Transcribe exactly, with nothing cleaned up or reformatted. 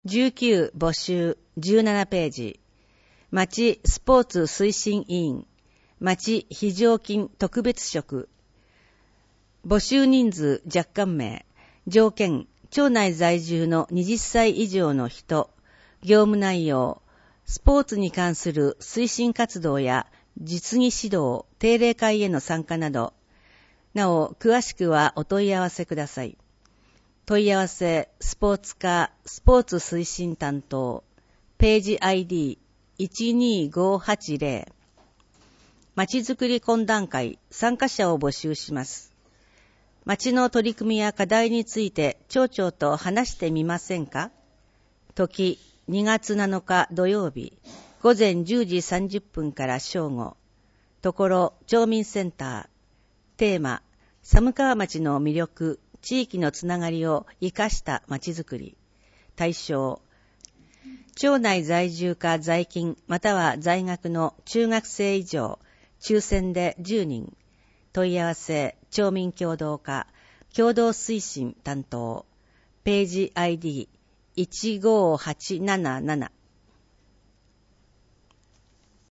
じゅうきゅう募集じゅうななページ。町スポーツ推進委員、町非常勤特別職。募集人数若干名。条件、町内在住のはたち以上の人。業務内容、スポーツに関する推進活動や実技指導、定例会への参加など。なお、詳しくはお問い合わせください。問い合わせ、スポーツ課、スポーツ推進担当、ページ アイディーいちにごはちゼロ。まちづくり懇談会、参加者を募集します。町の取り組みや課題について町長と話してみませんか？時、にがつなのか土曜日、午前じゅうじさんじゅっぷんから正午。ところ、町民センター。テーマ、寒川町の魅力、地域のつながりを生かした町づくり。対象、町内在住か在勤または在学の中学生以上、抽選でじゅうにん。問い合わせ、町民協同課、共同推進担当、ページ アイディーいちごはちなななな。